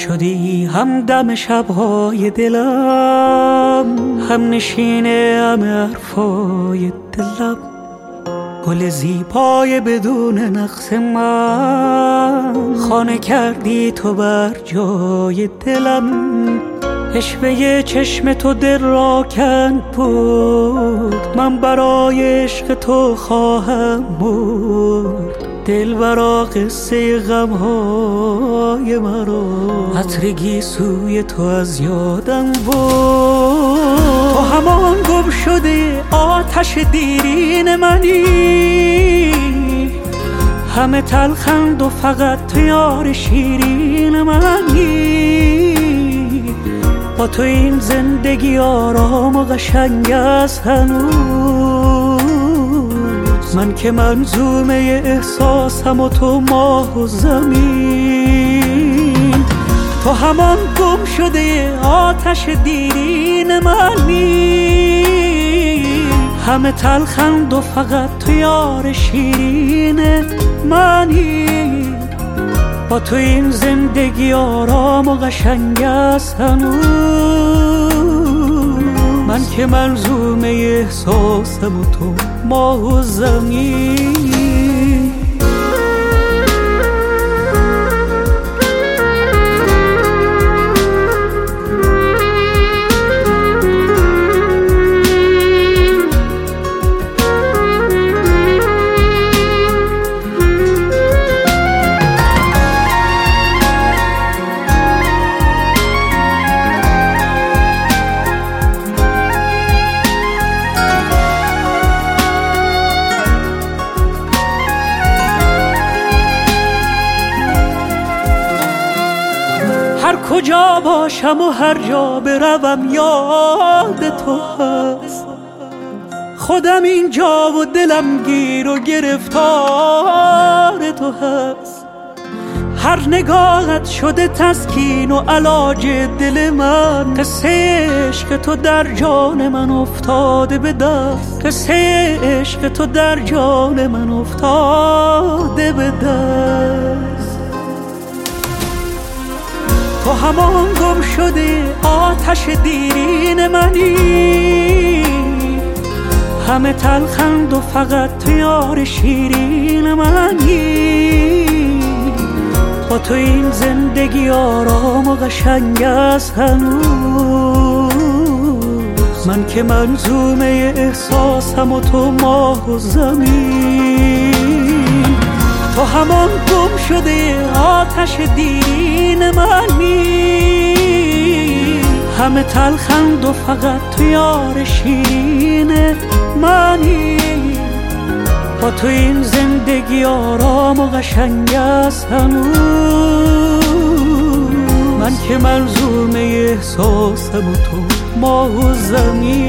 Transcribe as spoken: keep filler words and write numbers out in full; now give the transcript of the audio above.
شدی همدم شبهای دلم، هم نشین همه حرفای دلم، گل زیبای بدون نقص من، خانه کردی تو بر جای دلم. عشوه چشم تو دل را کند بود، من برای عشق تو خواهم مرد. دل برا قصه غمهای مرا، عطر گیسوی تو از یادم بود. تو همان گم شده آتش دیرین منی، همه تلخند و فقط تو یار شیرین منی. با تو این زندگی آرام و قشنگ است هنوز، من که منظومه احساسم و تو ماه و زمین. تو همان گم شده آتش دیرین منی، همه تلخند و فقط تو یار شیرین منی. با تو این زندگی آرام و قشنگ است هنوز، من که منظومه احساسم و تو ماه و زمین. هر کجا باشم و هر جا بروم یاد تو هست، خودم اینجا و دلم گیر و گرفتار تو هست. هر نگاهت شده تسکین و علاج دل من، قصه عشق تو در جان من افتاده به دست، قصه عشق تو در جان من افتاده به دست. تو همان گم شده آتش دیرین منی، همه تلخند و فقط تو یار شیرین منی. با تو این زندگی آرام و قشنگ است هنوز، من که منظومه احساسم و تو ماه و زمین. تو همان گم شده آتش دیرین منی، همه تلخند و فقط تو یار شیرین منی. با تو این زندگی آرام و قشنگ است هنوز، من که منظومه احساسم و تو ماه و زمین.